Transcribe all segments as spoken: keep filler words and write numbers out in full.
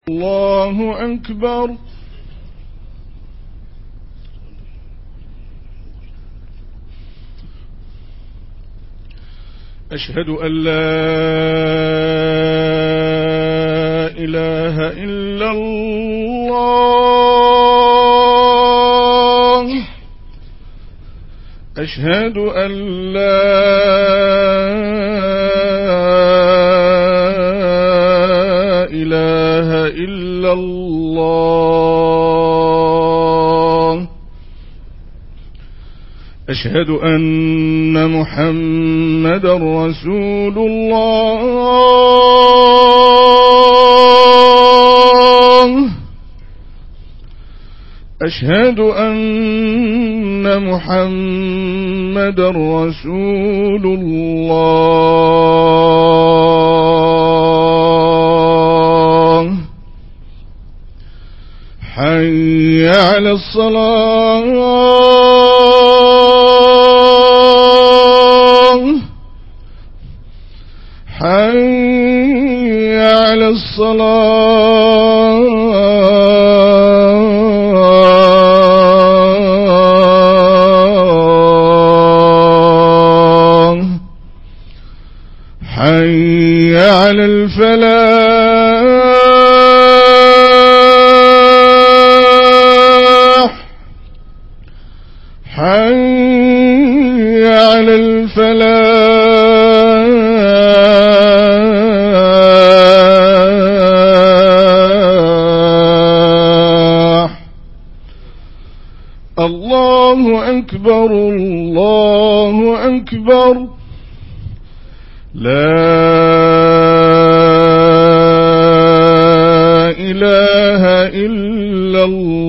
الله أكبر. أشهد أن لا إله إلا الله. أشهد أن لا إله إلا الله. أشهد أن محمدا رسول الله. أشهد أن محمدا رسول الله. حي على الصلاة. حي على الصلاة. حي على الفلاح. حي على الفلاح. الله أكبر الله أكبر. لا إله إلا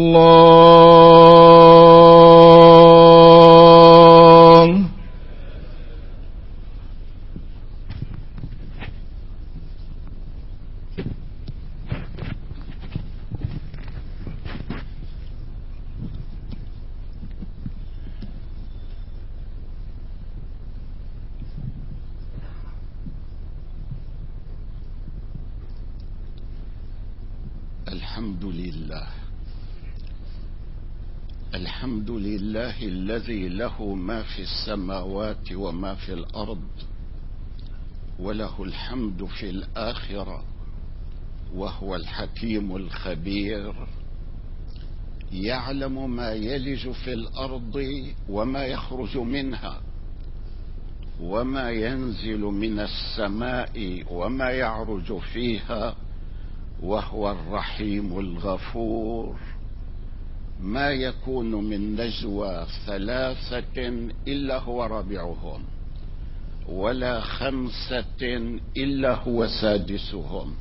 الله. الحمد لله. الحمد لله الذي له ما في السماوات وما في الأرض، وله الحمد في الآخرة، وهو الحكيم الخبير. يعلم ما يلج في الأرض وما يخرج منها، وما ينزل من السماء وما يعرج فيها، وهو الرحيم الغفور. ما يكون من نجوى ثلاثة إلا هو رابعهم، ولا خمسة إلا هو سادسهم،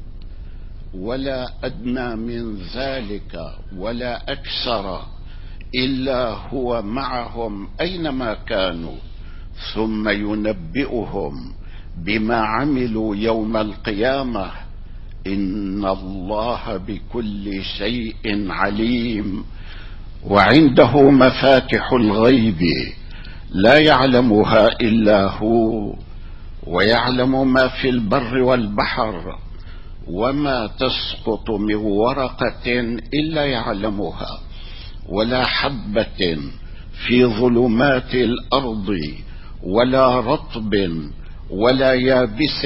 ولا أدنى من ذلك ولا أكثر إلا هو معهم أينما كانوا، ثم ينبئهم بما عملوا يوم القيامة. إن الله بكل شيء عليم. وعنده مفاتح الغيب لا يعلمها إلا هو، ويعلم ما في البر والبحر، وما تسقط من ورقة إلا يعلمها، ولا حبة في ظلمات الأرض، ولا رطب ولا يابس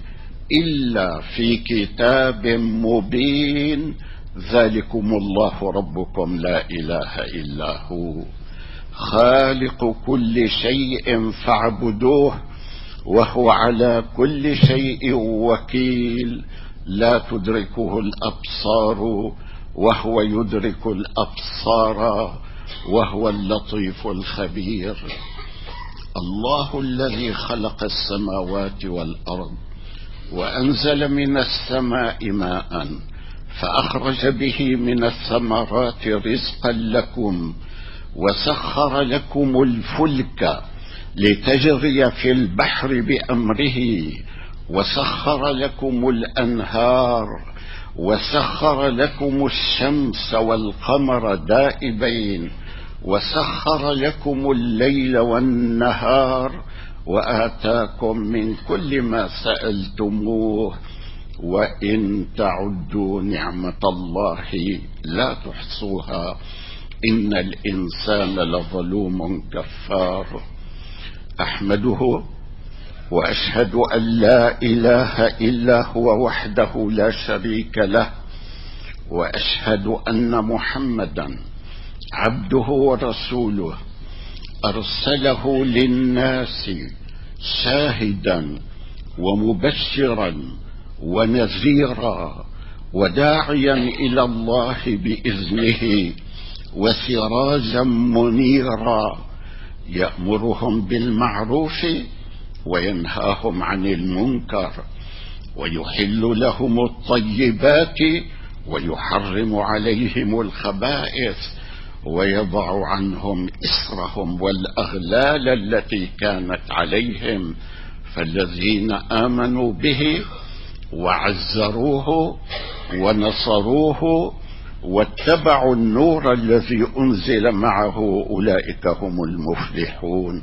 إلا في كتاب مبين. ذلكم الله ربكم لا إله إلا هو، خالق كل شيء فاعبدوه، وهو على كل شيء وكيل. لا تدركه الأبصار وهو يدرك الأبصار، وهو اللطيف الخبير. الله الذي خلق السماوات والأرض، وأنزل من السماء ماء، فأخرج به من الثمرات رزقا لكم، وسخر لكم الفلك لتجري في البحر بأمره، وسخر لكم الأنهار، وسخر لكم الشمس والقمر دائبين، وسخر لكم الليل والنهار، وآتاكم من كل ما سألتموه، وإن تعدوا نعمة الله لا تحصوها إن الإنسان لظلوم كفار. أحمده وأشهد أن لا إله إلا هو وحده لا شريك له، وأشهد أن محمدا عبده ورسوله أرسله للناس شاهدا ومبشرا ونذيرا وداعيا إلى الله بإذنه وسراجا منيرا، يأمرهم بالمعروف وينهاهم عن المنكر، ويحل لهم الطيبات ويحرم عليهم الخبائث، ويضع عنهم إصرهم والأغلال التي كانت عليهم. فالذين آمنوا به وعزروه ونصروه واتبعوا النور الذي أنزل معه أولئك هم المفلحون.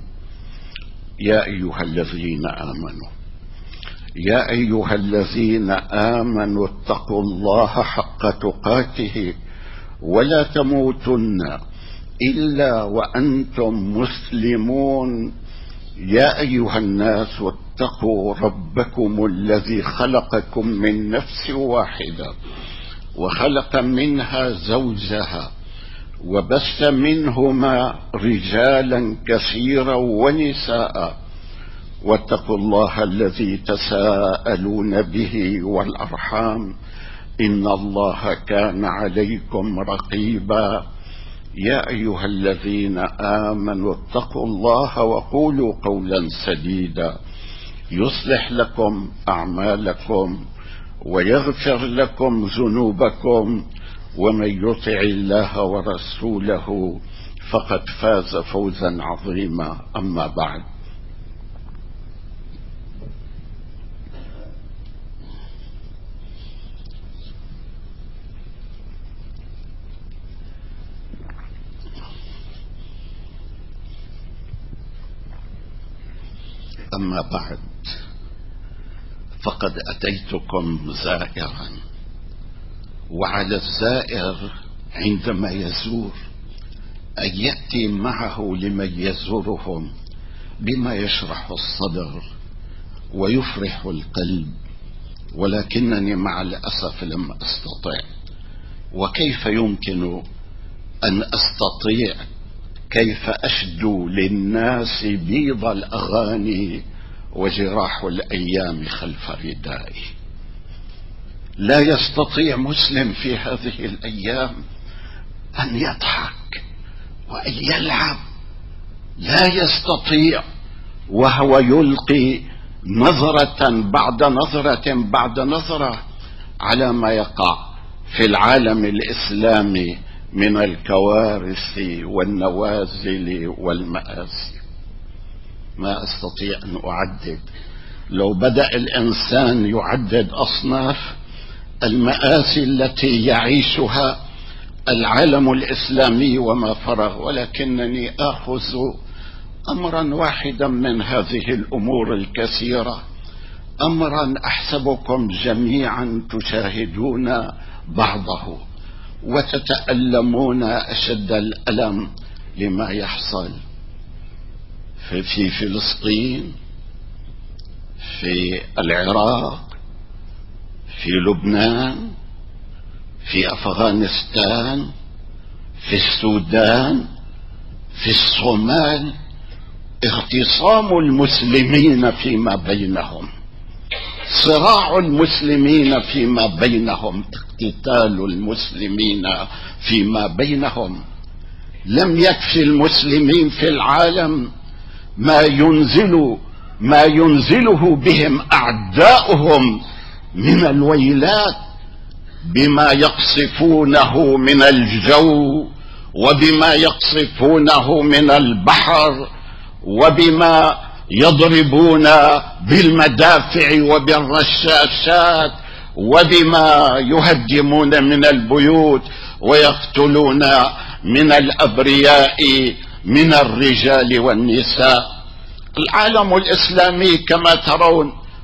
يا أيها الذين آمنوا يا أيها الذين آمنوا اتقوا الله حق تقاته ولا تموتن إلا وأنتم مسلمون. يا أيها الناس اتقوا ربكم الذي خلقكم من نفس واحدة وخلق منها زوجها وبث منهما رجالا كثيرا ونساء، واتقوا الله الذي تساءلون به والأرحام إن الله كان عليكم رقيبا. يا أيها الذين آمنوا اتقوا الله وقولوا قولا سديدا يصلح لكم أعمالكم ويغفر لكم ذنوبكم، ومن يطع الله ورسوله فقد فاز فوزا عظيما. أما بعد، أما بعد فقد أتيتكم زائرا، وعلى الزائر عندما يزور أن يأتي معه لمن يزورهم بما يشرح الصدر ويفرح القلب، ولكنني مع الأسف لم أستطع. وكيف يمكن أن أستطيع؟ كيف أشدو للناس بيض الأغاني وجراح الأيام خلف ردائي؟ لا يستطيع مسلم في هذه الأيام أن يضحك وأن يلعب، لا يستطيع وهو يلقي نظرة بعد نظرة بعد نظرة على ما يقع في العالم الإسلامي من الكوارث والنوازل والمآسي. ما أستطيع أن أعدد. لو بدأ الإنسان يعدد أصناف المآسي التي يعيشها العالم الإسلامي وما فرغ، ولكنني آخذ أمرا واحدا من هذه الأمور الكثيرة، أمرا أحسبكم جميعا تشاهدون بعضه وتتألمون أشد الألم لما يحصل في, في فلسطين، في العراق، في لبنان، في أفغانستان، في السودان، في الصومال. اختصام المسلمين فيما بينهم، صراع المسلمين فيما بينهم، اقتتال المسلمين فيما بينهم. لم يكفي المسلمين في العالم ما ينزل ما ينزله بهم أعداؤهم من الويلات بما يقصفونه من الجو، وبما يقصفونه من البحر، وبما يضربون بالمدافع وبالرشاشات، وبما يهدمون من البيوت ويقتلون من الأبرياء من الرجال والنساء. العالم الإسلامي كما ترون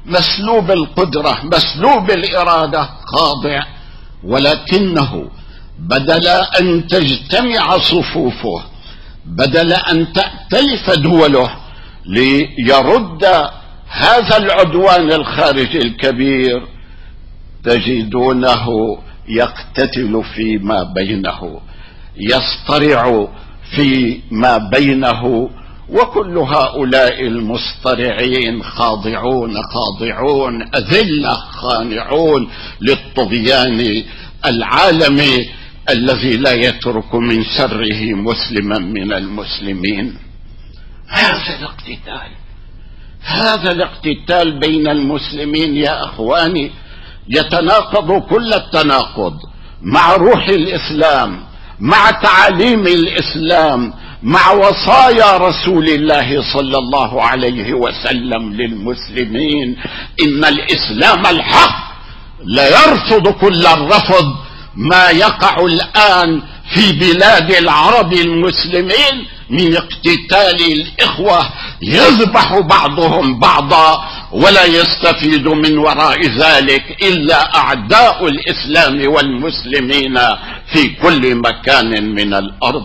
مسلوب القدرة مسلوب الإرادة خاضع، ولكنه بدل أن تجتمع صفوفه، بدل أن تأتلف دوله ليرد هذا العدوان الخارجي الكبير، تجدونه يقتتل فيما بينه، يصطرع فيما بينه. وكل هؤلاء المصطرعين خاضعون خاضعون أذلة خانعون للطغيان العالمي الذي لا يترك من شره مسلما من المسلمين. هذا الاقتتال هذا الاقتتال بين المسلمين يا أخواني يتناقض كل التناقض مع روح الإسلام، مع تعاليم الإسلام، مع وصايا رسول الله صلى الله عليه وسلم للمسلمين. إن الإسلام الحق لا يرفض كل الرفض ما يقع الآن في بلاد العرب المسلمين من اقتتال الإخوة، يذبح بعضهم بعضا ولا يستفيد من وراء ذلك إلا أعداء الإسلام والمسلمين في كل مكان من الأرض.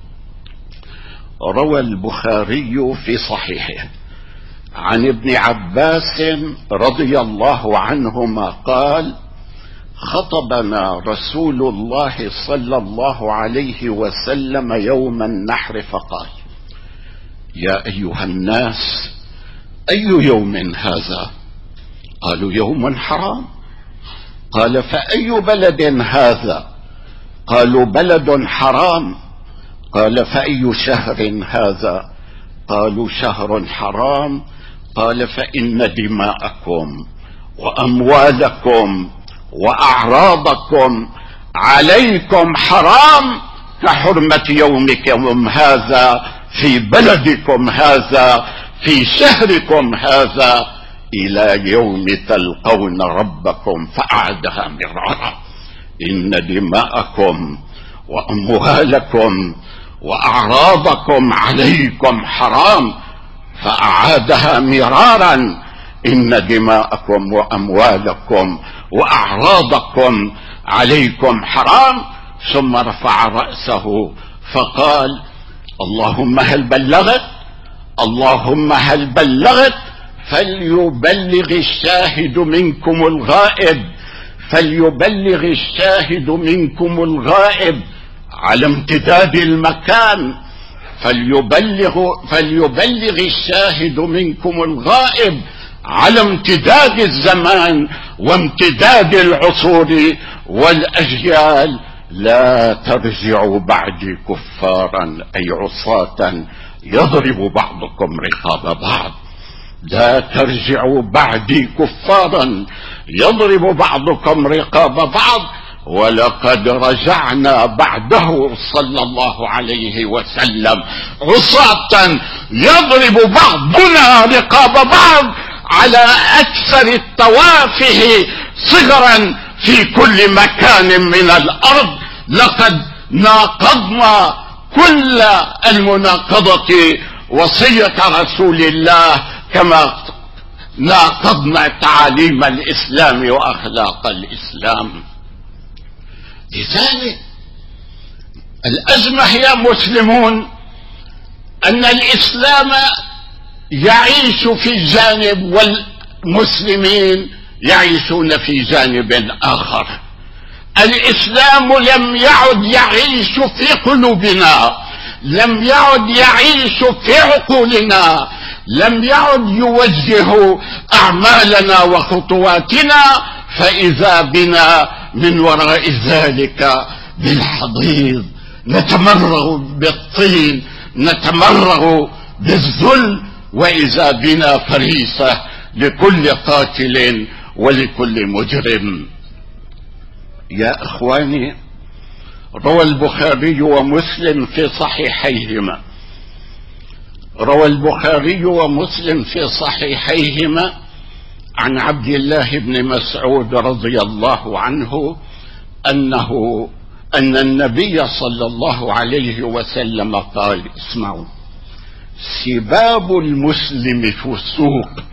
روى البخاري في صحيحه عن ابن عباس رضي الله عنهما قال: خطبنا رسول الله صلى الله عليه وسلم يوم النحر فقال: يا أيها الناس، أي يوم هذا؟ قالوا: يوم حرام. قال: فأي بلد هذا؟ قالوا: بلد حرام. قال: فأي شهر هذا؟ قالوا: شهر حرام. قال: فإن دماءكم وأموالكم وأعراضكم عليكم حرام كحرمة يومكم هذا في بلدكم هذا في شهركم هذا إلى يوم تلقون ربكم. فأعادها مرارا: إن دماءكم وأموالكم وأعراضكم عليكم حرام. فأعادها مرارا: إن دماءكم وأموالكم وأعراضكم عليكم حرام. ثم رفع رأسه فقال: اللهم هل بلغت؟ اللهم هل بلغت؟ فليبلغ الشاهد منكم الغائب، فليبلغ الشاهد منكم الغائب، على امتداد المكان. فليبلغ فليبلغ الشاهد منكم الغائب على امتداد الزمان وامتداد العصور والأجيال. لا ترجعوا بعدي كفارا أي عصاة يضرب بعضكم رقاب بعض. لا ترجعوا بعدي كفارا يضرب بعضكم رقاب بعض. ولقد رجعنا بعده صلى الله عليه وسلم عصاة يضرب بعضنا رقاب بعض على أكثر التوافه صغرا في كل مكان من الأرض. لقد ناقضنا كل المناقضة وصية رسول الله كما ناقضنا تعاليم الإسلام وأخلاق الإسلام. لذلك الأزمة يا مسلمون أن الإسلام يعيش في جانب والمسلمين يعيشون في جانب آخر. الإسلام لم يعد يعيش في قلوبنا، لم يعد يعيش في عقولنا، لم يعد يوجه أعمالنا وخطواتنا، فإذا بنا من وراء ذلك بالحضيض نتمرغ بالطين، نتمرغ بالذل، وإذا بنا فريسة لكل قاتل ولكل مجرم. يا إخواني، روى البخاري ومسلم في صحيحيهما روى البخاري ومسلم في صحيحيهما عن عبد الله بن مسعود رضي الله عنه أنه أن النبي صلى الله عليه وسلم قال: اسمعوا، سباب المسلم فسوق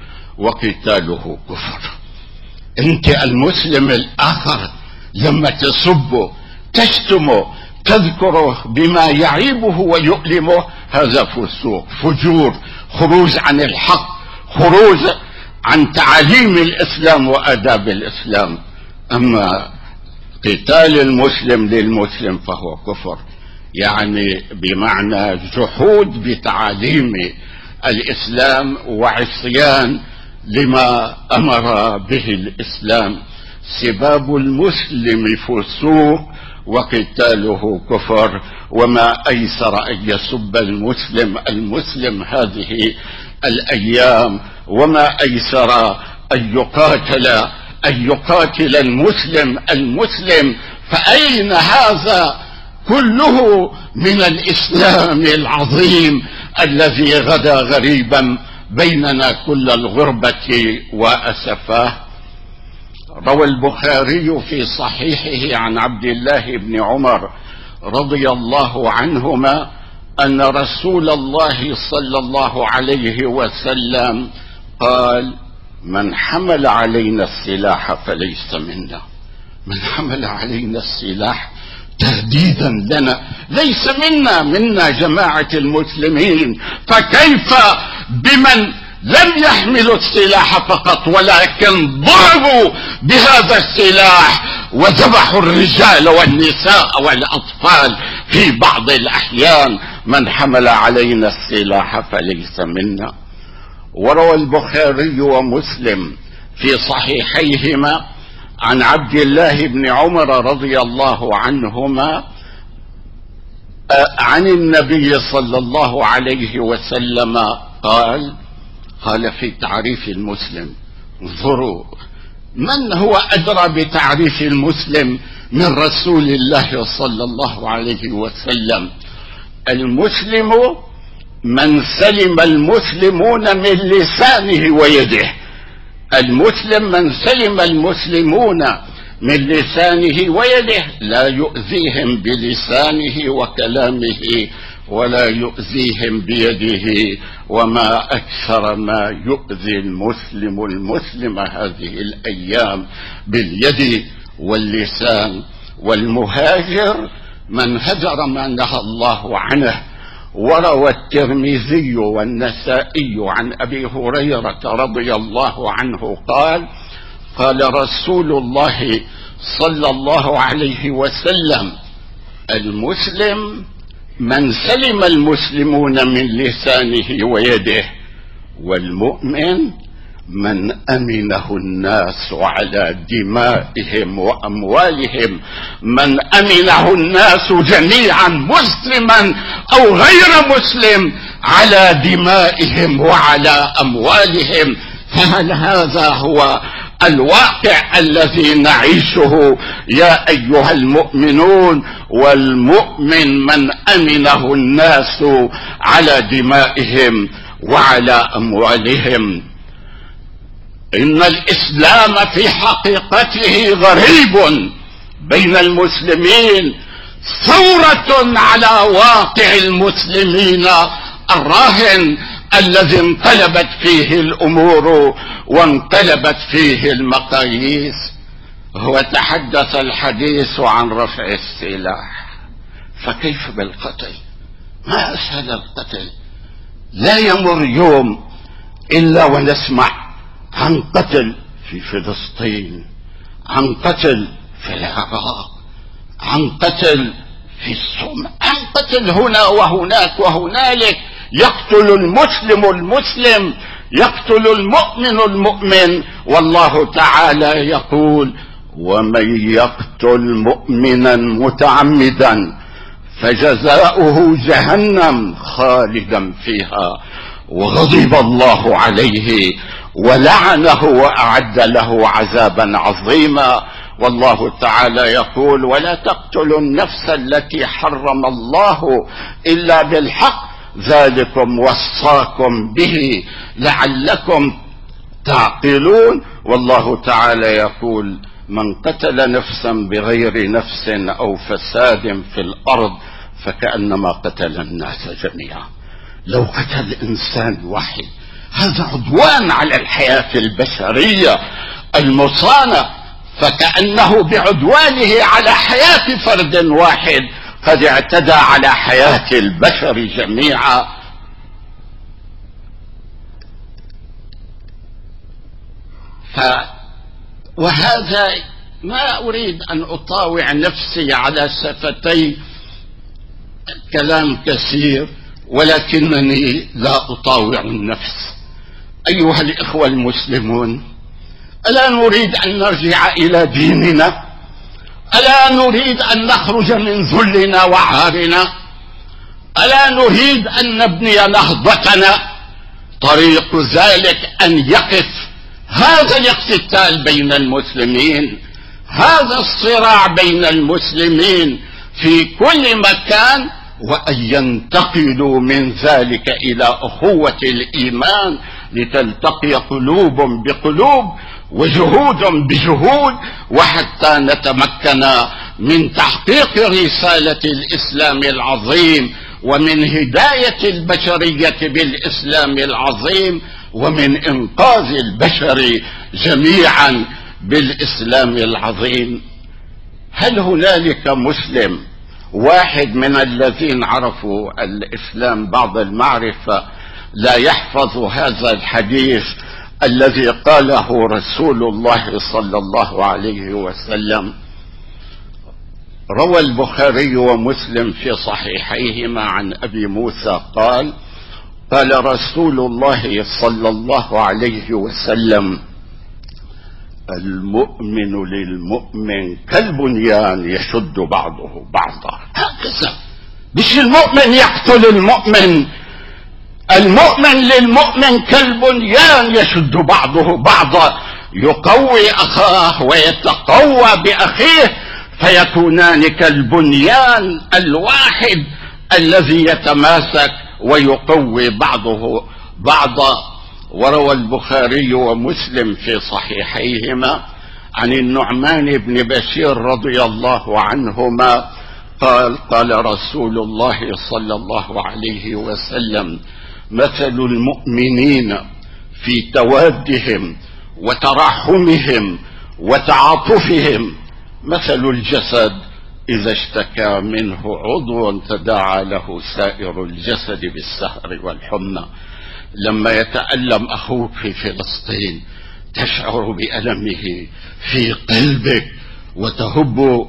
وقتاله كفر. انت المسلم الاخر لما تسبه تشتمه تذكره بما يعيبه ويؤلمه، هذا فسوق، فجور، خروج عن الحق، خروج عن تعاليم الإسلام وآداب الإسلام. أما قتال المسلم للمسلم فهو كفر، يعني بمعنى جحود بتعاليم الإسلام وعصيان لما أمر به الإسلام. سباب المسلم فسوق وقتاله كفر، وما أيسر أن يسب المسلم المسلم هذه الأيام، وما أيسر أن يقاتل أن يقاتل المسلم المسلم. فأين هذا كله من الإسلام العظيم الذي غدا غريبا بيننا كل الغربة وأسفاه؟ روى البخاري في صحيحه عن عبد الله بن عمر رضي الله عنهما أن رسول الله صلى الله عليه وسلم قال: من حمل علينا السلاح فليس منا. من حمل علينا السلاح تهديدا لنا، ليس منا، منا جماعة المسلمين. فكيف بمن لم يحملوا السلاح فقط ولكن ضربوا بهذا السلاح وذبحوا الرجال والنساء والأطفال في بعض الأحيان؟ من حمل علينا السلاح فليس منا. وروى البخاري ومسلم في صحيحيهما عن عبد الله بن عمر رضي الله عنهما عن النبي صلى الله عليه وسلم قال قال في تعريف المسلم، انظروا من هو أدرى بتعريف المسلم من رسول الله صلى الله عليه وسلم: المسلم من سلم المسلمون من لسانه ويده. المسلم من سلم المسلمون من لسانه ويده، لا يؤذيهم بلسانه وكلامه ولا يؤذيهم بيده. وما أكثر ما يؤذي المسلم المسلم هذه الأيام باليد واللسان. والمهاجر من هجر ما نهى الله عنه. وروى الترمذي والنسائي عن أبي هريرة رضي الله عنه قال: قال رسول الله صلى الله عليه وسلم: المسلم من سلم المسلمون من لسانه ويده، والمؤمن من أمنه الناس على دمائهم وأموالهم. من أمنه الناس جميعا مسلما أو غير مسلم على دمائهم وعلى أموالهم. فهل هذا هو الواقع الذي نعيشه يا أيها المؤمنون؟ والمؤمن من أمنه الناس على دمائهم وعلى أموالهم. إن الإسلام في حقيقته غريب بين المسلمين، ثورة على واقع المسلمين الراهن الذي انقلبت فيه الأمور وانقلبت فيه المقاييس. هو تحدث الحديث عن رفع السلاح، فكيف بالقتل؟ ما أسهل القتل. لا يمر يوم إلا ونسمع عن قتل في فلسطين، عن قتل في العراق، عن قتل في الصومال، عن قتل هنا وهناك وهنالك. يقتل المسلم المسلم، يقتل المؤمن المؤمن. والله تعالى يقول: ومن يقتل مؤمنا متعمدا فجزاؤه جهنم خالدا فيها وغضب الله عليه ولعنه وأعد له عذابا عظيما. والله تعالى يقول: ولا تقتلوا النفس التي حرم الله إلا بالحق ذلكم وصاكم به لعلكم تعقلون. والله تعالى يقول: من قتل نفسا بغير نفس أو فساد في الأرض فكأنما قتل الناس جميعا. لو قتل إنسان واحد هذا عدوان على الحياة البشرية المصانة، فكأنه بعدوانه على حياة فرد واحد قد اعتدى على حياة البشر جميعا. ف وهذا ما أريد أن أطاوع نفسي على شفتي كلام كثير، ولكنني لا أطاوع النفس. أيها الإخوة المسلمون، ألا نريد أن نرجع إلى ديننا؟ ألا نريد أن نخرج من ذلنا وعارنا؟ ألا نريد أن نبني نهضتنا؟ طريق ذلك أن يقف هذا الاقتتال بين المسلمين، هذا الصراع بين المسلمين في كل مكان، وأن ينتقلوا من ذلك إلى أخوة الإيمان، لتلتقي قلوب بقلوب وجهود بجهود، وحتى نتمكن من تحقيق رسالة الإسلام العظيم، ومن هداية البشرية بالإسلام العظيم، ومن إنقاذ البشر جميعا بالإسلام العظيم. هل هنالك مسلم واحد من الذين عرفوا الإسلام بعض المعرفة لا يحفظ هذا الحديث الذي قاله رسول الله صلى الله عليه وسلم؟ روى البخاري ومسلم في صحيحيهما عن أبي موسى قال: قال رسول الله صلى الله عليه وسلم: المؤمن للمؤمن كالبنيان يشد بعضه بعضا. هكذا، مش المؤمن يقتل المؤمن، المؤمن للمؤمن كالبنيان يشد بعضه بعضا، يقوي أخاه ويتقوى بأخيه، فيكونان كالبنيان الواحد الذي يتماسك ويقوي بعضه بعضا. وروى البخاري ومسلم في صحيحيهما عن النعمان بن بشير رضي الله عنهما قال: قال رسول الله صلى الله عليه وسلم: مثل المؤمنين في توادهم وتراحمهم وتعاطفهم مثل الجسد إذا اشتكى منه عضو تداعى له سائر الجسد بالسهر والحمى. لما يتألم أخوك في فلسطين تشعر بألمه في قلبك وتهب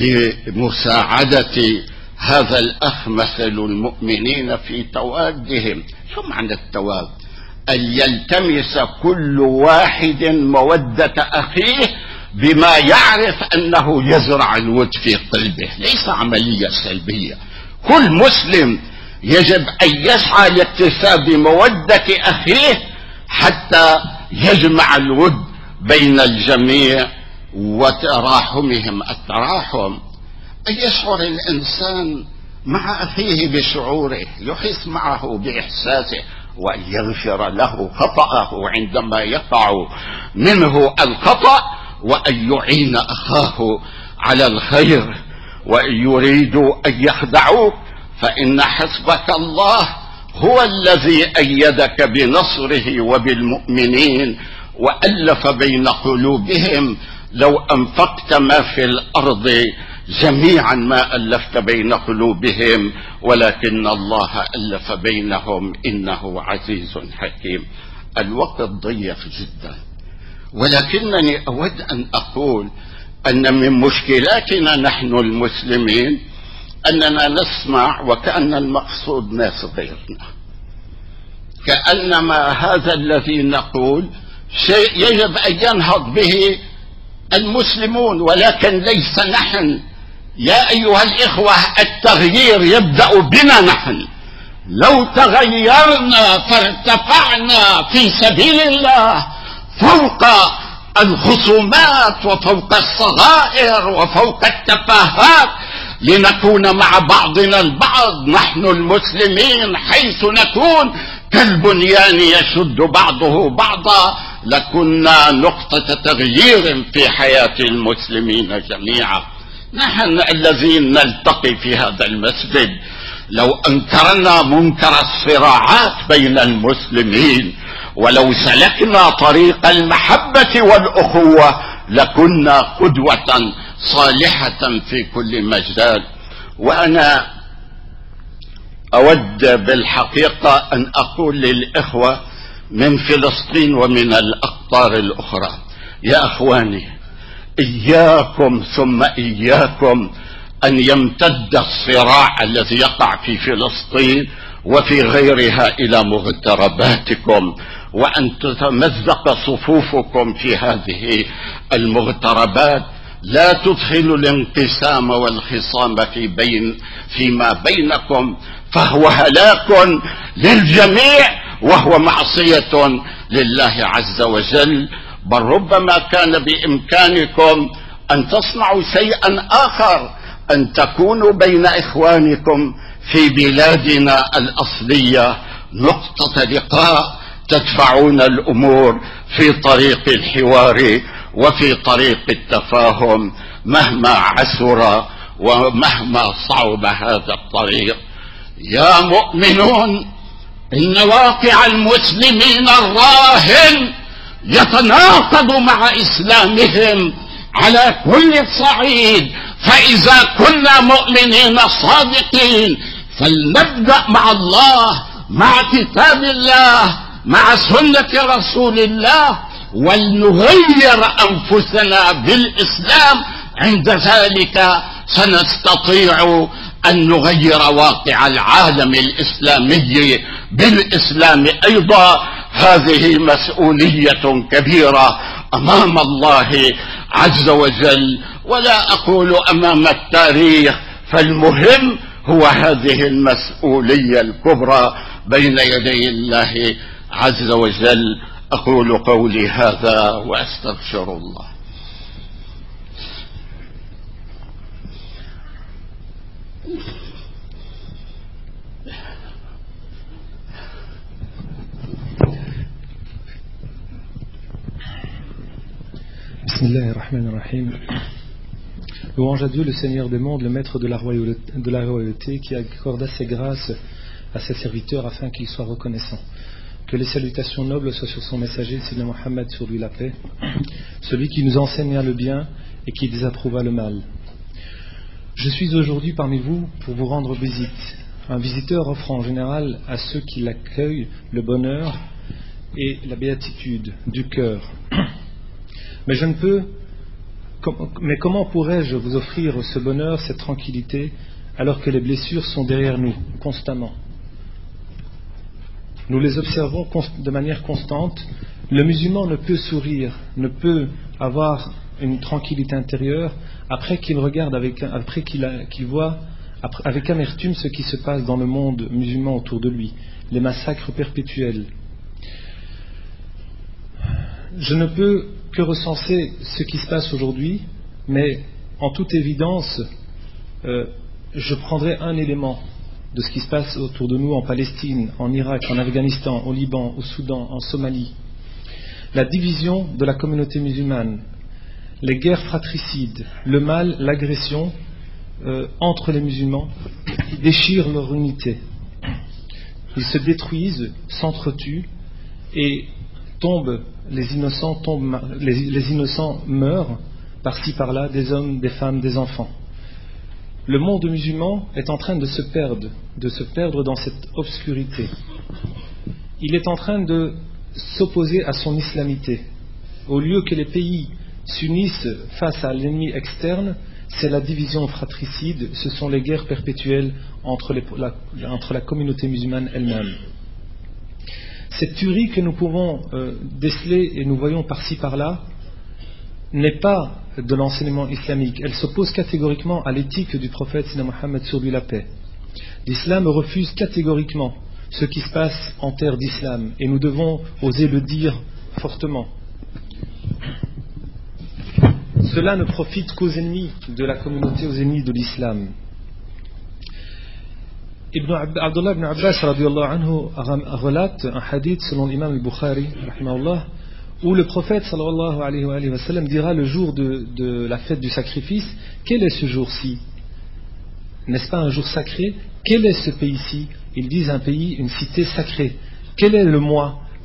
لمساعدة هذا الأخ. مثل المؤمنين في توادهم. شو معنى التواد؟ أن يلتمس كل واحد مودة أخيه بما يعرف أنه يزرع الود في قلبه، ليس عملية سلبية. كل مسلم يجب أن يسعى لاكتساب مودة أخيه حتى يجمع الود بين الجميع وتراحمهم. التراحم أن يشعر الإنسان مع أخيه بشعوره، يحس معه بإحساسه، وأن يغفر له خطأه عندما يقع منه الخطأ، وأن يعين أخاه على الخير. وإن يريدوا أن يخدعوك فإن حسبك الله هو الذي أيدك بنصره وبالمؤمنين وألف بين قلوبهم. لو أنفقت ما في الأرض جميعا ما ألفت بين قلوبهم، ولكن الله ألف بينهم إنه عزيز حكيم. الوقت ضيق جدا، ولكنني أود أن أقول أن من مشكلاتنا نحن المسلمين أننا نسمع وكأن المقصود ناس غيرنا، كأنما هذا الذي نقول شيء يجب أن ينهض به المسلمون ولكن ليس نحن. يا أيها الإخوة، التغيير يبدأ بنا نحن. لو تغيرنا فارتفعنا في سبيل الله فوق الخصومات وفوق الصغائر وفوق التفاهات لنكون مع بعضنا البعض، نحن المسلمين حيث نكون كالبنيان يشد بعضه بعضا، لكنا نقطة تغيير في حياة المسلمين جميعا. نحن الذين نلتقي في هذا المسجد لو أنكرنا منكر الصراعات بين المسلمين ولو سلكنا طريق المحبة والأخوة لكنا قدوة صالحة في كل مجال. وأنا أود بالحقيقة أن أقول للإخوة من فلسطين ومن الأقطار الأخرى: يا أخواني، إياكم ثم إياكم أن يمتد الصراع الذي يقع في فلسطين وفي غيرها إلى مغترباتكم، وأن تتمزق صفوفكم في هذه المغتربات. لا تدخلوا الانقسام والخصام في بين فيما بينكم، فهو هلاك للجميع وهو معصية لله عز وجل. بل ربما كان بإمكانكم أن تصنعوا شيئا آخر، أن تكونوا بين إخوانكم في بلادنا الأصلية نقطة لقاء، تدفعون الأمور في طريق الحوار وفي طريق التفاهم مهما عسر ومهما صعب هذا الطريق. يا مؤمنون، إن واقع المسلمين الراهن يتناقض مع إسلامهم على كل صعيد، فإذا كنا مؤمنين صادقين فلنبدأ مع الله، مع كتاب الله، مع سنة رسول الله، ولنغير أنفسنا بالإسلام. عند ذلك سنستطيع أن نغير واقع العالم الإسلامي بالإسلام أيضا. هذه مسؤولية كبيرة أمام الله عز وجل، ولا أقول أمام التاريخ، فالمهم هو هذه المسؤولية الكبرى بين يدي الله عز وجل. أقول قولي هذا وأستغفر الله. Bismillah ar-Rahman ar-Rahim. Louange à Dieu, le Seigneur des mondes, le maître de la royauté, de la royauté qui accorda ses grâces à ses serviteurs afin qu'ils soient reconnaissants. Que les salutations nobles soient sur son messager, Sayyidina Muhammad, sur lui la paix, celui qui nous enseigna le bien et qui désapprouva le mal. Je suis aujourd'hui parmi vous pour vous rendre visite. Un visiteur offre en général à ceux qui l'accueillent le bonheur et la béatitude du cœur. Mais je ne peux, mais comment pourrais-je vous offrir ce bonheur, cette tranquillité, alors que les blessures sont derrière nous, constamment? Nous les observons de manière constante. Le musulman ne peut sourire, ne peut avoir une tranquillité intérieure après qu'il regarde, avec, après qu'il, a, qu'il voit après, avec amertume ce qui se passe dans le monde musulman autour de lui, les massacres perpétuels. Je ne peux que recenser ce qui se passe aujourd'hui, mais en toute évidence, euh, je prendrai un élément de ce qui se passe autour de nous en Palestine, en Irak, en Afghanistan, au Liban, au Soudan, en Somalie. La division de la communauté musulmane, les guerres fratricides, le mal, l'agression euh, entre les musulmans qui déchirent leur unité. Ils se détruisent, s'entretuent et tombent, les innocents tombent, les, les innocents meurent par-ci par-là, des hommes, des femmes, des enfants. Le monde musulman est en train de se perdre, de se perdre dans cette obscurité. Il est en train de s'opposer à son islamité. Au lieu que les pays s'unissent face à l'ennemi externe, c'est la division fratricide, ce sont les guerres perpétuelles entre, les, la, entre la communauté musulmane elle-même. Cette tuerie que nous pouvons euh, déceler et nous voyons par-ci par-là n'est pas de l'enseignement islamique. Elle s'oppose catégoriquement à l'éthique du prophète Sayyidina Muhammad sur lui la paix. L'islam refuse catégoriquement ce qui se passe en terre d'islam et nous devons oser le dire fortement. Cela ne profite qu'aux ennemis de la communauté, aux ennemis de l'islam. Ibn Ab- Abdullah ibn Abbas radiyallahu anhu relate un hadith selon l'imam al-Bukhari rahimahullah, où le prophète sallallahu alayhi wa, alayhi wa sallam dira le jour de, de la fête du sacrifice: quel est ce jour-ci? N'est-ce pas un jour sacré? Quel est ce pays-ci? Ils disent un pays, une cité sacrée. Quel est le mois?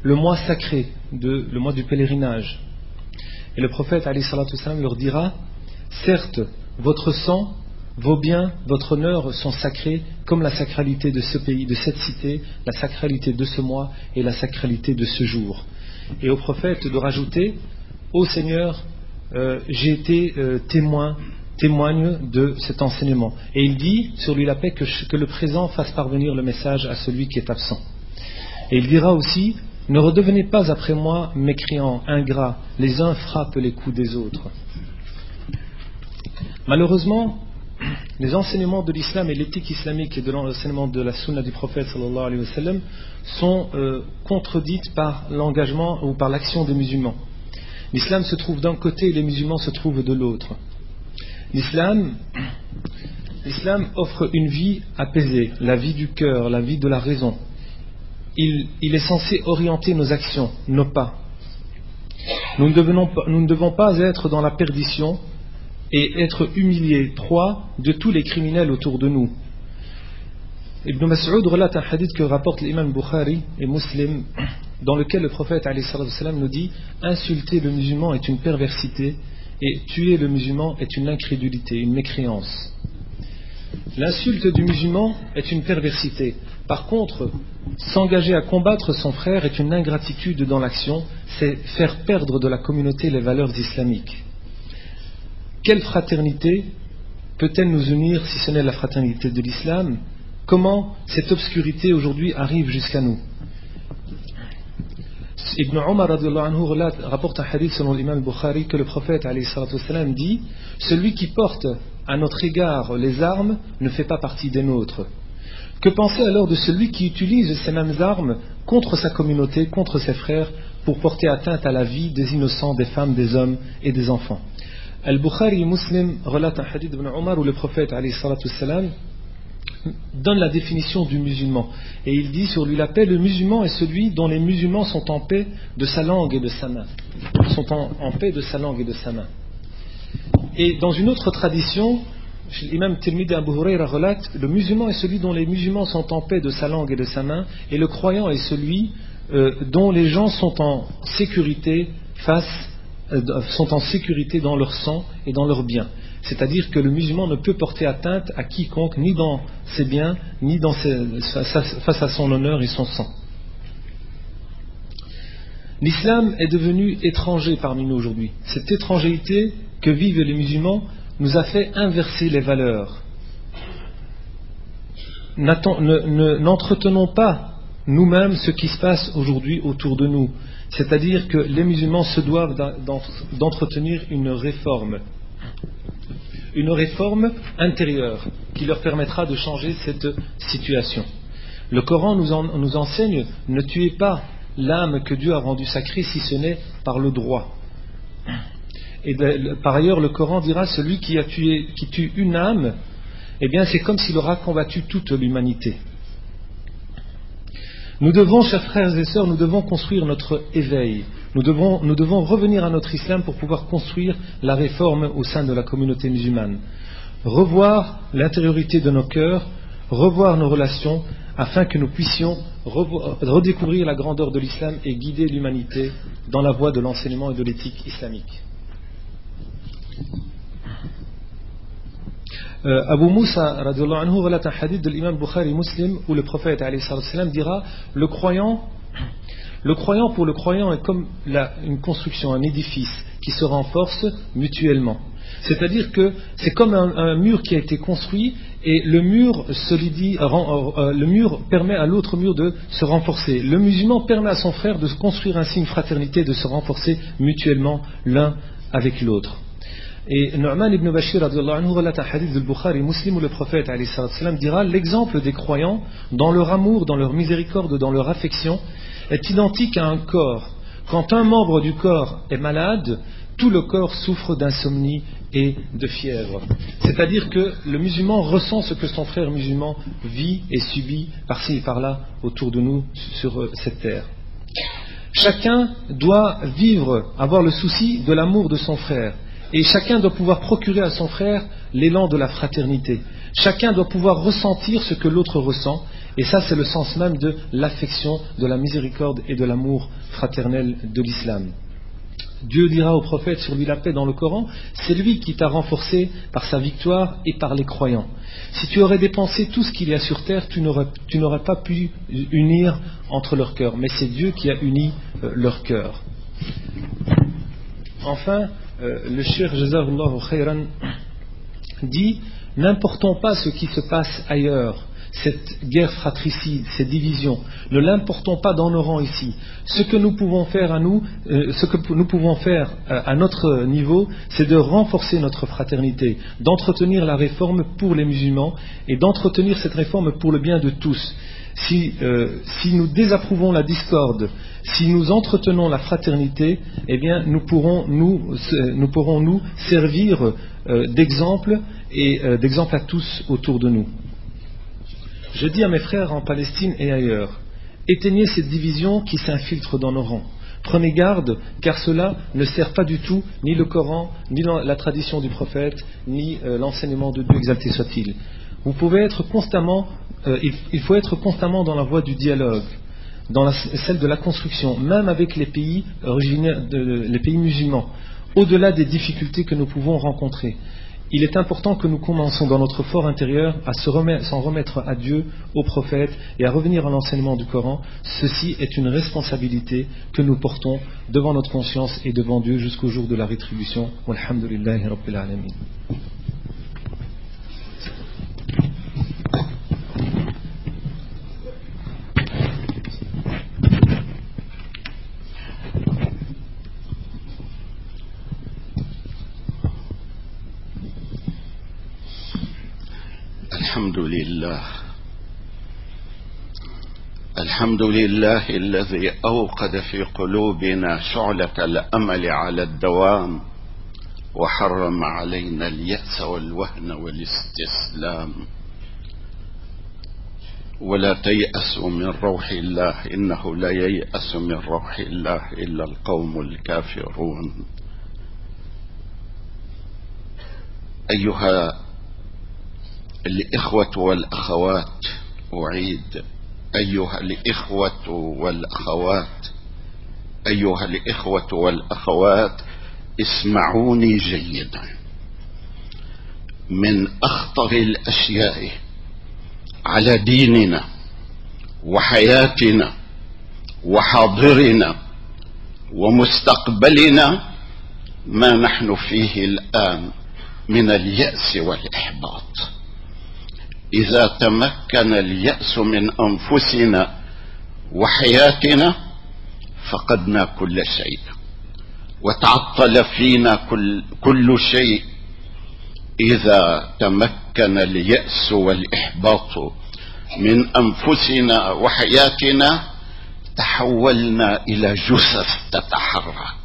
le mois sacré, de, le mois du pèlerinage. Et le prophète alayhi salatu wassalam leur dira: certes, votre sang, vos biens, votre honneur sont sacrés comme la sacralité de ce pays, de cette cité, la sacralité de ce mois et la sacralité de ce jour. Et au prophète de rajouter: ô Seigneur, euh, j'ai été euh, témoin, témoigne de cet enseignement. Et il dit, sur lui la paix, que, que le présent fasse parvenir le message à celui qui est absent. Et il dira aussi: ne redevenez pas après moi mécréants, ingrats, les uns frappent les coups des autres. Malheureusement, les enseignements de l'islam et l'éthique islamique et de l'enseignement de la sunna du prophète sallallahu alayhi wa sallam sont euh, contredites par l'engagement ou par l'action des musulmans. L'islam se trouve d'un côté et les musulmans se trouvent de l'autre. L'islam, l'islam offre une vie apaisée, la vie du cœur, la vie de la raison. Il, il est censé orienter nos actions, nos pas. Nous ne, devenons, nous ne devons pas être dans la perdition et être humiliés, proie de tous les criminels autour de nous. Ibn Mas'ud relate un hadith que rapporte l'imam Bukhari et Muslim, dans lequel le prophète alayhi salatu wassalam nous dit: insulter le musulman est une perversité et tuer le musulman est une incrédulité, une mécréance. L'insulte du musulman est une perversité. Par contre, s'engager à combattre son frère est une ingratitude dans l'action, c'est faire perdre de la communauté les valeurs islamiques. Quelle fraternité peut-elle nous unir si ce n'est la fraternité de l'islam? Comment cette obscurité aujourd'hui arrive jusqu'à nous? Ibn Omar anhu rapporte un hadith selon l'imam Bukhari que le prophète alayhi salatu wassalam dit: celui qui porte à notre égard les armes ne fait pas partie des nôtres. Que penser alors de celui qui utilise ces mêmes armes contre sa communauté, contre ses frères, pour porter atteinte à la vie des innocents, des femmes, des hommes et des enfants? Al-Bukhari et Muslim relatent un hadith d'Ibn Omar où le prophète alayhi salatu wassalam donne la définition du musulman. Et il dit sur lui la paix: le musulman est celui dont les musulmans sont en paix de sa langue et de sa main. Sont en, en paix de sa langue et de sa main. Et dans une autre tradition, l'imam Tirmidhi Abu Hurayra relate: le musulman est celui dont les musulmans sont en paix de sa langue et de sa main, et le croyant est celui euh, dont les gens sont en sécurité face, euh, sont en sécurité dans leur sang et dans leurs biens. C'est-à-dire que le musulman ne peut porter atteinte à quiconque, ni dans ses biens, ni dans ses, face à son honneur et son sang. L'islam est devenu étranger parmi nous aujourd'hui. Cette étrangeté que vivent les musulmans nous a fait inverser les valeurs. N'entretenons pas nous-mêmes ce qui se passe aujourd'hui autour de nous. C'est-à-dire que les musulmans se doivent d'entretenir une réforme. Une réforme intérieure qui leur permettra de changer cette situation. Le Coran nous, en, nous enseigne: ne tuez pas l'âme que Dieu a rendue sacrée si ce n'est par le droit. Et de, par ailleurs, le Coran dira: celui qui a tué, qui tue une âme, eh bien c'est comme s'il aura combattu toute l'humanité. Nous devons, chers frères et sœurs, nous devons construire notre éveil. Nous devons, nous devons revenir à notre islam pour pouvoir construire la réforme au sein de la communauté musulmane. Revoir l'intériorité de nos cœurs, revoir nos relations, afin que nous puissions revoir, redécouvrir la grandeur de l'islam et guider l'humanité dans la voie de l'enseignement et de l'éthique islamique. Euh, Abu Moussa radiallahu anhu relate un hadith de l'imam Bukhari Muslim où le prophète alayhi salam dira: le croyant, le croyant pour le croyant est comme la, une construction, un édifice qui se renforce mutuellement. C'est-à-dire que c'est comme un, un mur qui a été construit et le mur, solidifie, euh, euh, le mur permet à l'autre mur de se renforcer. Le musulman permet à son frère de construire ainsi une fraternité, de se renforcer mutuellement l'un avec l'autre. Et Nu'man ibn Bashir anhu relate un hadith de Bukhari Muslim où le prophète alayhi salam dira: l'exemple des croyants dans leur amour, dans leur miséricorde, dans leur affection est identique à un corps. Quand un membre du corps est malade, tout le corps souffre d'insomnie et de fièvre. C'est-à-dire que le musulman ressent ce que son frère musulman vit et subit par-ci et par-là autour de nous sur cette terre. Chacun doit vivre, avoir le souci de l'amour de son frère. Et chacun doit pouvoir procurer à son frère l'élan de la fraternité. Chacun doit pouvoir ressentir ce que l'autre ressent. Et ça, c'est le sens même de l'affection, de la miséricorde et de l'amour fraternel de l'islam. Dieu dira au prophète sur lui la paix dans le Coran, c'est lui qui t'a renforcé par sa victoire et par les croyants. Si tu aurais dépensé tout ce qu'il y a sur terre, tu n'aurais, tu n'aurais pas pu unir entre leurs cœurs, mais c'est Dieu qui a uni euh, leurs cœurs. Enfin, euh, le Cheikh Jazahullahu Khayran dit, n'importons pas ce qui se passe ailleurs, cette guerre fratricide, ces divisions, ne l'importons pas dans nos rangs ici. Ce que nous pouvons faire à nous, euh, ce que nous pouvons faire euh, à notre niveau, c'est de renforcer notre fraternité, d'entretenir la réforme pour les musulmans et d'entretenir cette réforme pour le bien de tous. Si, euh, si nous désapprouvons la discorde, si nous entretenons la fraternité, eh bien nous pourrons nous, nous, pourrons nous servir euh, d'exemple et euh, d'exemple à tous autour de nous. Je dis à mes frères en Palestine et ailleurs, éteignez cette division qui s'infiltre dans nos rangs. Prenez garde, car cela ne sert pas du tout ni le Coran, ni la tradition du prophète, ni euh, l'enseignement de Dieu, exalté soit-il. Vous pouvez être constamment, euh, il, il faut être constamment dans la voie du dialogue, dans la, celle de la construction, même avec les pays originaires, de, les pays musulmans, au-delà des difficultés que nous pouvons rencontrer. Il est important que nous commençons dans notre fort intérieur à se remettre, s'en remettre à Dieu, au prophète et à revenir à l'enseignement du Coran. Ceci est une responsabilité que nous portons devant notre conscience et devant Dieu jusqu'au jour de la rétribution. Walhamdulillahi Rabbil Alamin. الحمد لله الحمد لله الذي أوقد في قلوبنا شعلة الأمل على الدوام وحرم علينا اليأس والوهن والاستسلام. ولا تيأسوا من روح الله إنه لا ييأس من روح الله إلا القوم الكافرون. أيها الإخوة والأخوات، أعيد، أيها الإخوة والأخوات، أيها الإخوة والأخوات، اسمعوني جيدا. من أخطر الأشياء على ديننا وحياتنا وحاضرنا ومستقبلنا ما نحن فيه الآن من اليأس والإحباط. إذا تمكن اليأس من أنفسنا وحياتنا فقدنا كل شيء وتعطل فينا كل, كل شيء. إذا تمكن اليأس والإحباط من أنفسنا وحياتنا تحولنا إلى جثث تتحرك.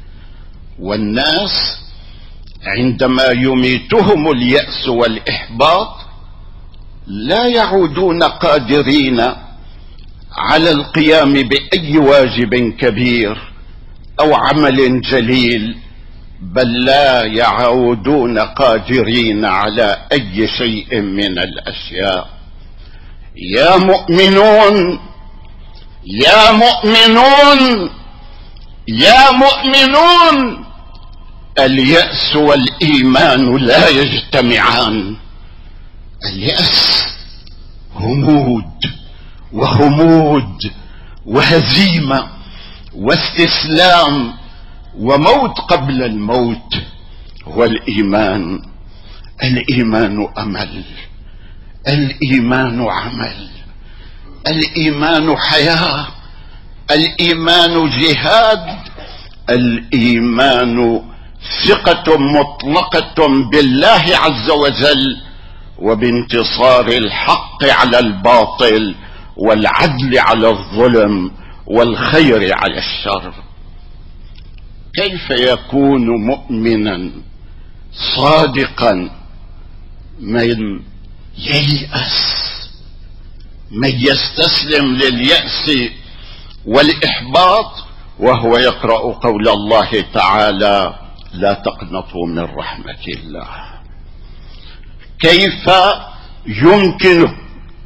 والناس عندما يميتهم اليأس والإحباط لا يعودون قادرين على القيام بأي واجب كبير أو عمل جليل، بل لا يعودون قادرين على أي شيء من الأشياء. يا مؤمنون يا مؤمنون يا مؤمنون، اليأس والإيمان لا يجتمعان. اليأس همود وخمود وهزيمة واستسلام وموت قبل الموت. والإيمان الإيمان أمل، الإيمان عمل، الإيمان حياة، الإيمان جهاد، الإيمان ثقة مطلقة بالله عز وجل وبانتصار الحق على الباطل والعدل على الظلم والخير على الشر. كيف يكون مؤمنا صادقا من ييأس، من يستسلم لليأس والإحباط وهو يقرأ قول الله تعالى لا تقنطوا من رحمة الله؟ كيف يمكن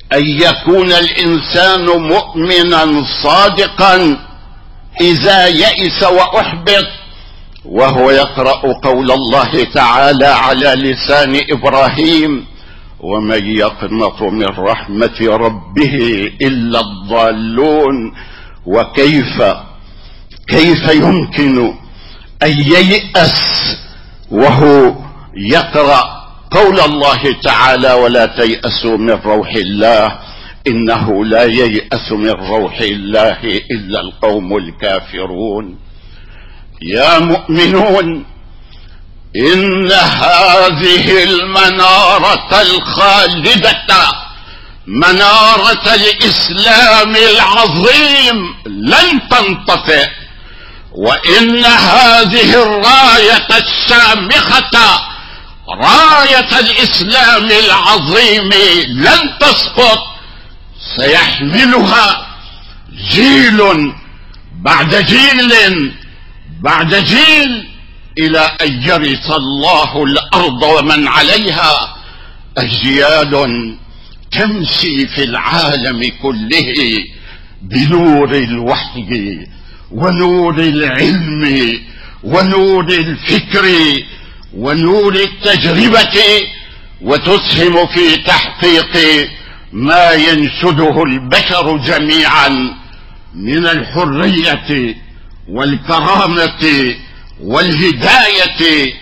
أن يكون الإنسان مؤمنا صادقا إذا يئس وأحبط وهو يقرأ قول الله تعالى على لسان إبراهيم: ومن يقنط من رحمة ربه إلا الضالون. وكيف كيف يمكن أن ييأس وهو يقرأ قول الله تعالى: ولا تيأسوا من روح الله إنه لا ييأس من روح الله إلا القوم الكافرون. يا مؤمنون، إن هذه المنارة الخالدة، منارة الإسلام العظيم، لن تنطفئ، وإن هذه الراية الشامخة، راية الإسلام العظيم، لن تسقط، سيحملها جيل بعد جيل بعد جيل إلى أن يرث الله الأرض ومن عليها أجيال تمشي في العالم كله بنور الوحي ونور العلم ونور الفكر ونور التجربة، وتسهم في تحقيق ما ينشده البشر جميعا من الحرية والكرامة والهداية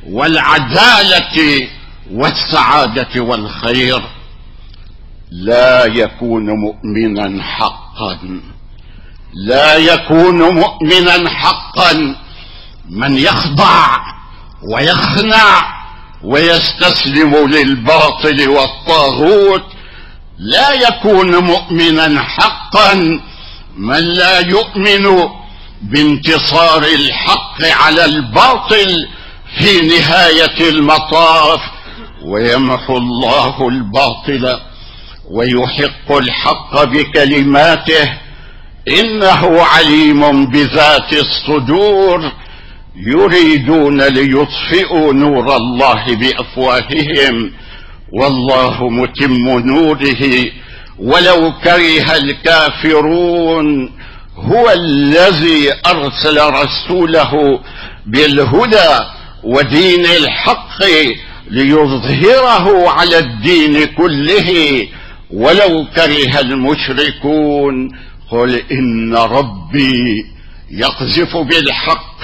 والعدالة والسعادة والخير. لا يكون مؤمنا حقا، لا يكون مؤمنا حقا من يخضع ويخنع ويستسلم للباطل والطاغوت. لا يكون مؤمنا حقا من لا يؤمن بانتصار الحق على الباطل في نهاية المطاف، ويمحو الله الباطل ويحق الحق بكلماته، إنه عليم بذات الصدور. يريدون ليطفئوا نور الله بأفواههم والله متم نوره ولو كره الكافرون. هو الذي أرسل رسوله بالهدى ودين الحق ليظهره على الدين كله ولو كره المشركون. قل إن ربي يقذف بالحق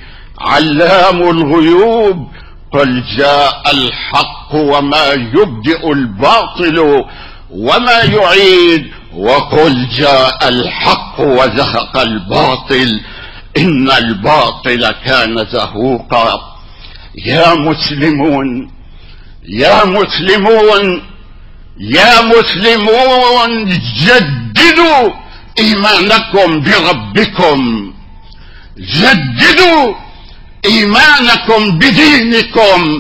علام الغيوب. قل جاء الحق وما يبدئ الباطل وما يعيد. وقل جاء الحق وزهق الباطل إن الباطل كان زهوقا. يا مسلمون، يا مسلمون، يا مسلمون، جددوا إيمانكم بربكم، جددوا إيمانكم بدينكم،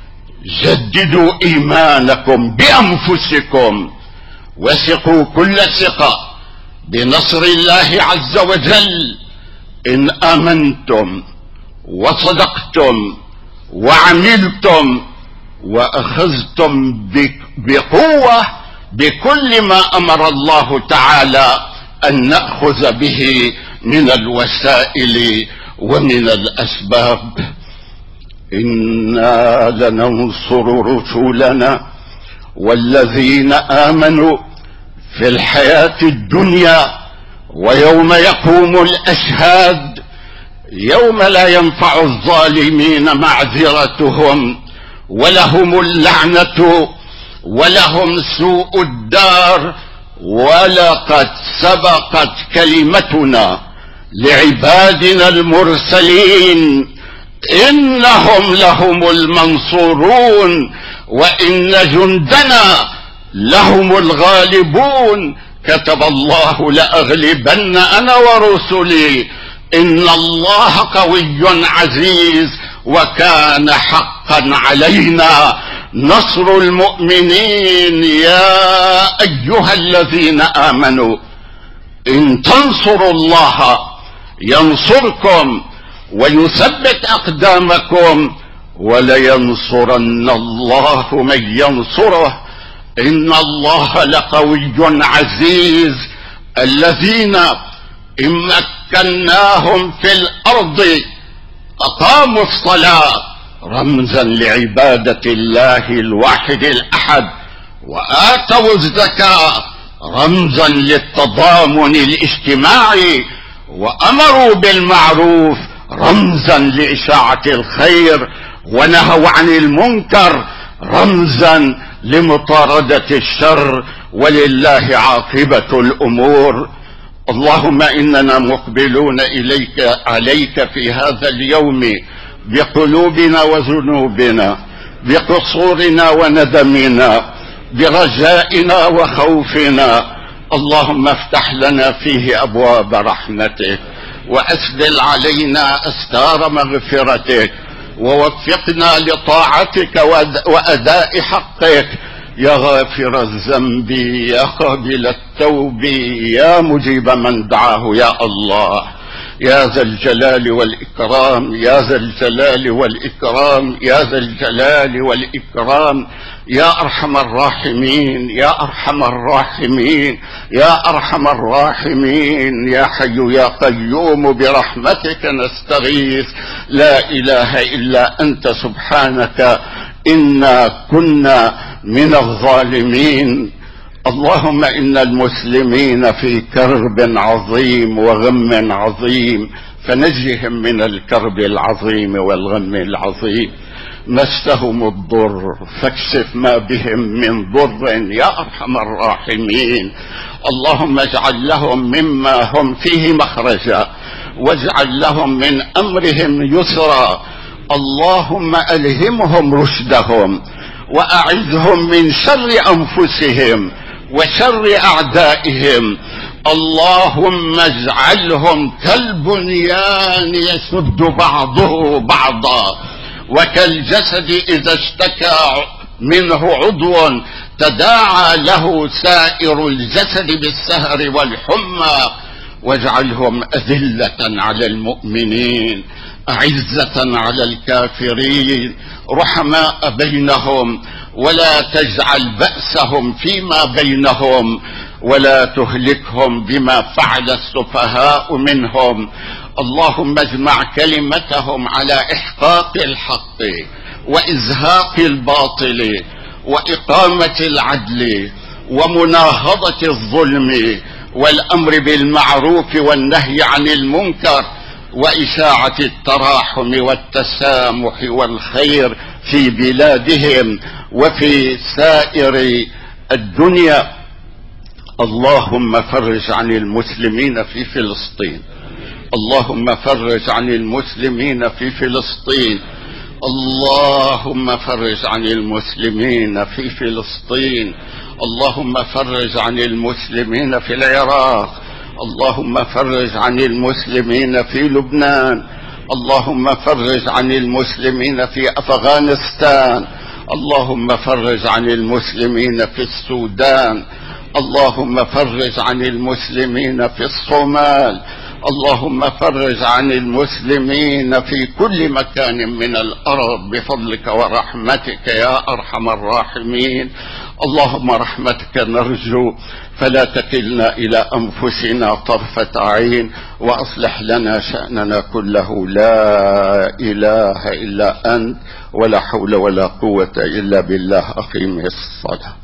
جددوا إيمانكم بأنفسكم، وثقوا كل ثقة بنصر الله عز وجل إن آمنتم وصدقتم وعملتم وأخذتم بقوة بكل ما أمر الله تعالى أن نأخذ به من الوسائل ومن الأسباب. إنا لننصر رسولنا والذين آمنوا في الحياة الدنيا ويوم يقوم الأشهاد، يوم لا ينفع الظالمين معذرتهم ولهم اللعنة ولهم سوء الدار. ولقد سبقت كلمتنا لعبادنا المرسلين إنهم لهم المنصورون وإن جندنا لهم الغالبون. كتب الله لأغلبن أنا ورسلي إن الله قوي عزيز وكان حقا علينا نصر المؤمنين. يا أيها الذين آمنوا إن تنصروا الله ينصركم ويثبت أقدامكم ولينصرن الله من ينصره إن الله لقوي عزيز. الذين إن مكناهم في الأرض أقاموا الصلاة رمزا لعبادة الله الواحد الأحد، وآتوا الزكاة رمزا للتضامن الاجتماعي، وأمروا بالمعروف رمزا لإشاعة الخير، ونهوا عن المنكر رمزا لمطاردة الشر، ولله عاقبة الأمور. اللهم إننا مقبلون إليك عليك في هذا اليوم بقلوبنا وذنوبنا، بقصورنا وندمنا، برجائنا وخوفنا. اللهم افتح لنا فيه أبواب رحمتك، وأسدل علينا أستار مغفرتك، ووفقنا لطاعتك وأداء حقك، يا غافر الذنب، يا قابل التوب، يا مجيب من دعاه. يا الله يا ذا الجلال والإكرام، يا ذا الجلال والإكرام، يا ذا الجلال والإكرام، يا أرحم الراحمين، يا أرحم الراحمين، يا أرحم الراحمين، يا حي يا قيوم برحمتك نستغيث. لا إله إلا أنت سبحانك إنا كنا من الظالمين. اللهم إن المسلمين في كرب عظيم وغم عظيم، فنجهم من الكرب العظيم والغم العظيم. مسهم الضر فاكشف ما بهم من ضر يا أرحم الراحمين. اللهم اجعل لهم مما هم فيه مخرجا، واجعل لهم من أمرهم يسرا. اللهم ألهمهم رشدهم، وأعذهم من شر أنفسهم وشر أعدائهم. اللهم اجعلهم كالبنيان يشد بعضه بعضا، وكالجسد إذا اشتكى منه عضو تداعى له سائر الجسد بالسهر والحمى. واجعلهم أذلة على المؤمنين، أعزة على الكافرين، رحماء بينهم، ولا تجعل بأسهم فيما بينهم، ولا تهلكهم بما فعل السفهاء منهم. اللهم اجمع كلمتهم على إحقاق الحق وإزهاق الباطل وإقامة العدل ومناهضة الظلم والأمر بالمعروف والنهي عن المنكر، وإشاعة التراحم والتسامح والخير في بلادهم وفي سائر الدنيا. اللهم فرج عن المسلمين في فلسطين، اللهم فرج عن المسلمين في فلسطين، اللهم فرج عن المسلمين في فلسطين، اللهم فرج عن المسلمين في العراق، اللهم فرج عن المسلمين في لبنان، اللهم فرج عن المسلمين في أفغانستان، اللهم فرج عن المسلمين في السودان، اللهم فرج عن المسلمين في الصومال، اللهم فرج عن المسلمين في كل مكان من الأرض بفضلك ورحمتك يا أرحم الراحمين. اللهم رحمتك نرجو، فلا تكلنا إلى أنفسنا طرفة عين، وأصلح لنا شأننا كله. لا إله إلا أنت، ولا حول ولا قوة إلا بالله. أقيم الصلاة.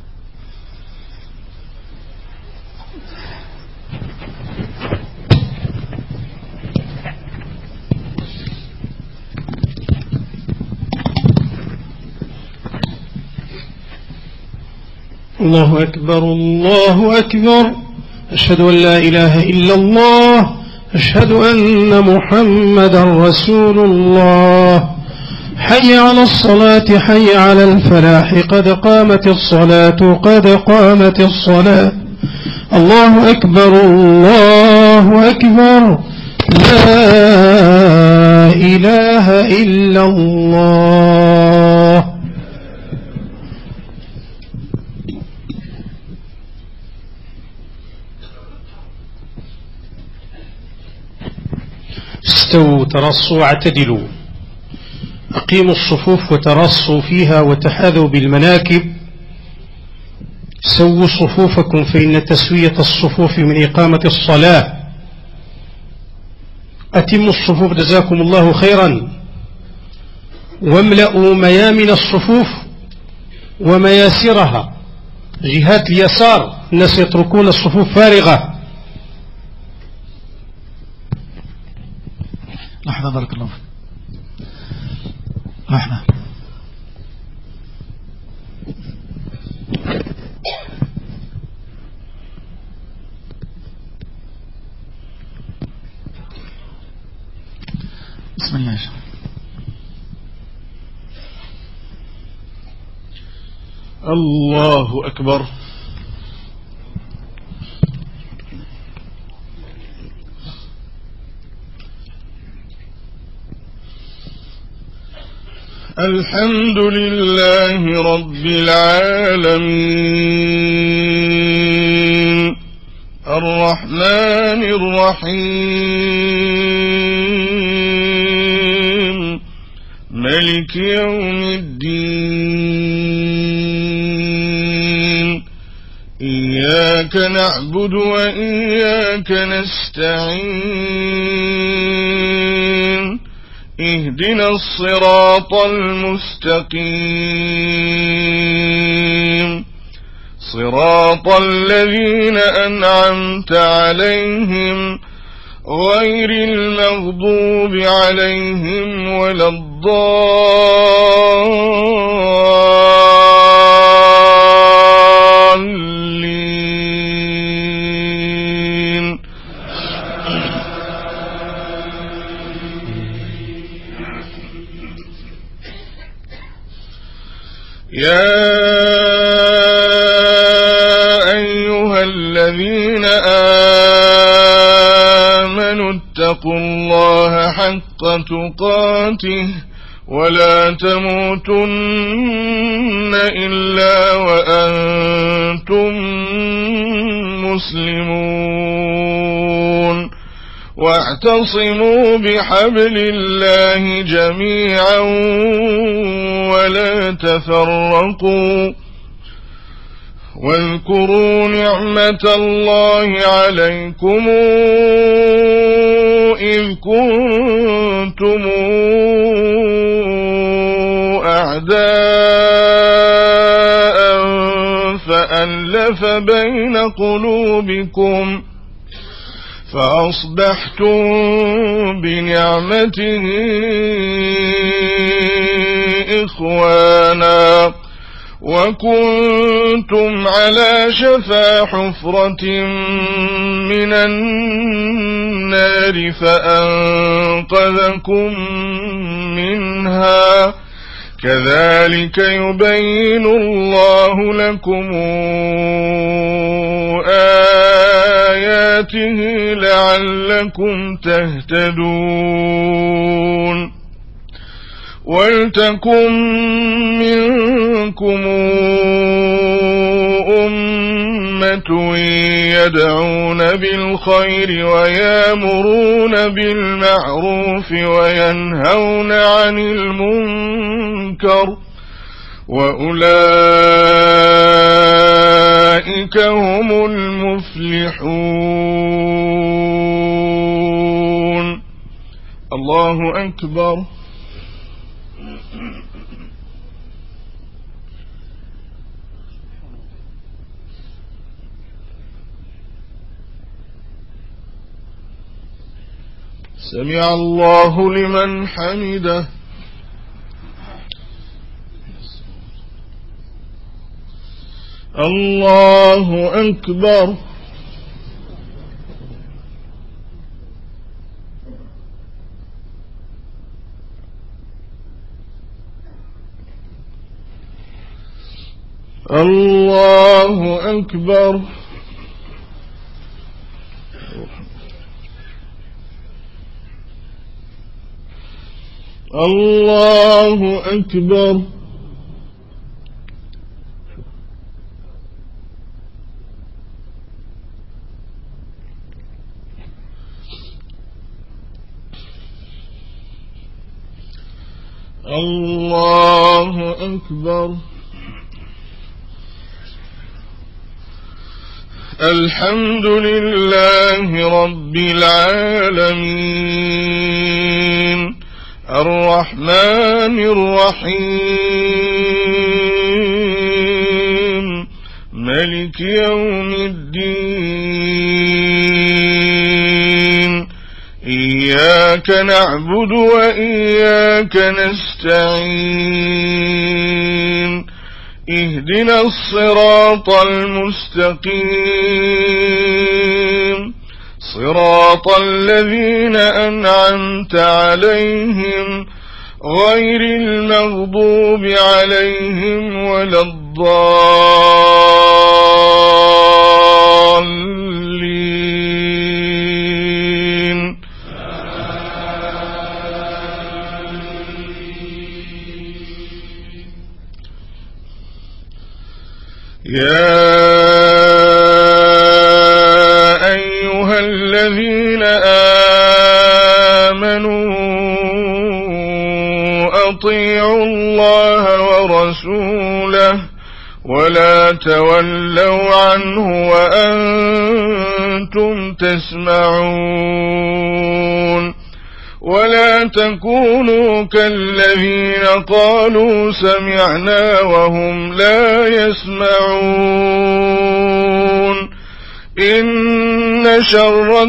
الله أكبر الله أكبر، أشهد أن لا إله إلا الله، أشهد أن محمدا رسول الله. حي على الصلاة حي على الفلاح، قد قامت الصلاة قد قامت الصلاة. الله أكبر الله أكبر، لا إله إلا الله. استووا ترصوا واعتدلوا، أقيموا الصفوف وترصوا فيها وتحاذوا بالمناكب. سووا صفوفكم فإن تسوية الصفوف من إقامة الصلاة. أتموا الصفوف جزاكم الله خيرا، واملأوا ميامن الصفوف ومياسرها جهات اليسار، الناس يتركون الصفوف فارغة. لحظة بارك الله. لحظة. بسم الله. الله أكبر. الحمد لله رب العالمين الرحمن الرحيم ملك يوم الدين إياك نعبد وإياك نستعين اهدنا الصراط المستقيم صراط الذين أنعمت عليهم غير المغضوب عليهم ولا الضالين. يا أيها الذين آمنوا اتقوا الله حق تقاته ولا تموتن إلا وأنتم مسلمون واعتصموا بحبل الله جميعا ولا تفرقوا واذكروا نعمة الله عليكم إذ كنتم أعداء فألف بين قلوبكم فأصبحتم بنعمته إخوانا وكنتم على شفا حفرة من النار فأنقذكم منها كذلك يبين الله لكم آياته لعلكم تهتدون ولتكن منكم أمة يدعون بالخير ويامرون بالمعروف وينهون عن المنكر وأولئك هم المفلحون. الله أكبر. سمع الله لمن حمده. الله أكبر. الله أكبر. الله أكبر. الله أكبر. الحمد لله رب العالمين الرحمن الرحيم ملك يوم الدين إياك نعبد وإياك نستعين اهدنا الصراط المستقيم صراط الذين أنعمت عليهم غير المغضوب عليهم ولا الضالين يا أيها الذين آمنوا أطيعوا الله ورسوله ولا تولوا عنه وأنتم تسمعون ولا تكونوا كالذين قالوا سمعنا وهم لا يسمعون إن شر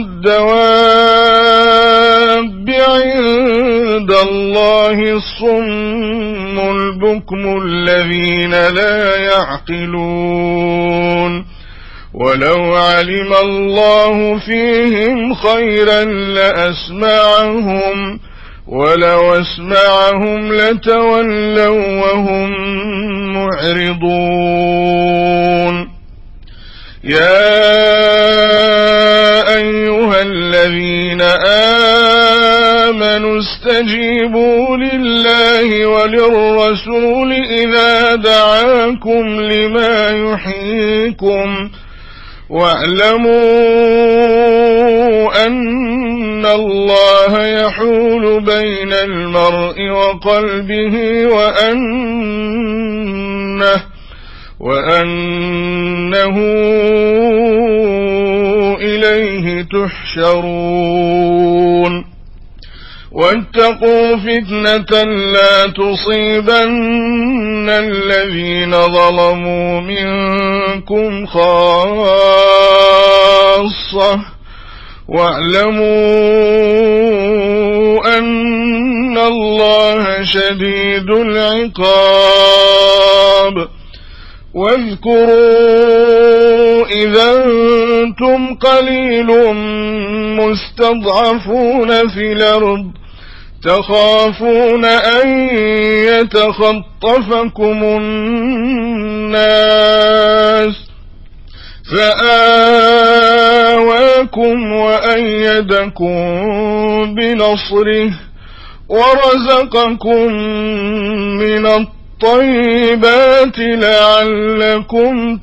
الدواب عند الله الصم البكم الذين لا يعقلون ولو علم الله فيهم خيرا لأسمعهم ولو أسمعهم لتولوا وهم معرضون يا أيها الذين آمنوا استجيبوا لله وللرسول إذا دعاكم لما يحييكم واعلموا أن الله يحول بين المرء وقلبه وأنه وأنه إليه تحشرون واتقوا فتنة لا تصيبن الذين ظلموا منكم خاصة واعلموا أن الله شديد العقاب واذكروا إذا أنتم قليل مستضعفون في الأرض تخافون أن يتخطفكم الناس فآواكم وأيدكم بنصره ورزقكم من الطيبات لعلكم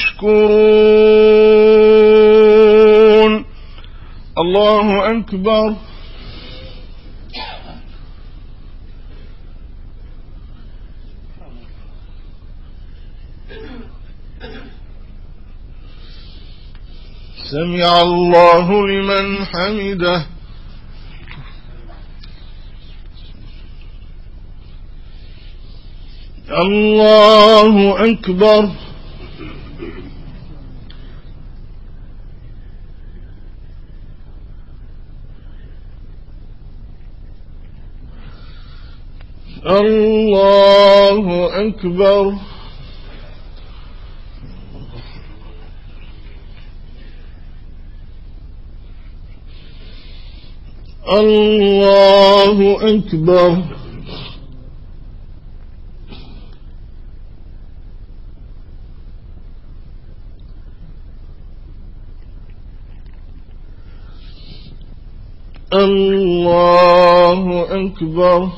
تشكرون. الله أكبر. سمع الله لمن حمده. الله أكبر. الله أكبر. الله أكبر. الله أكبر.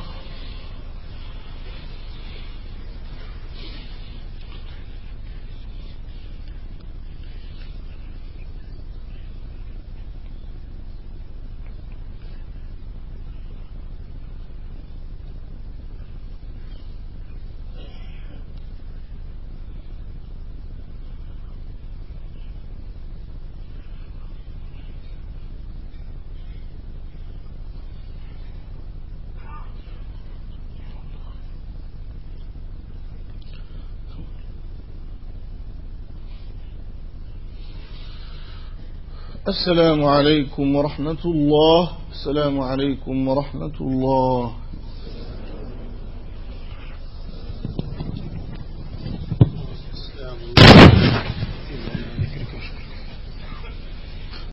السلام عليكم ورحمة الله. السلام عليكم ورحمة الله.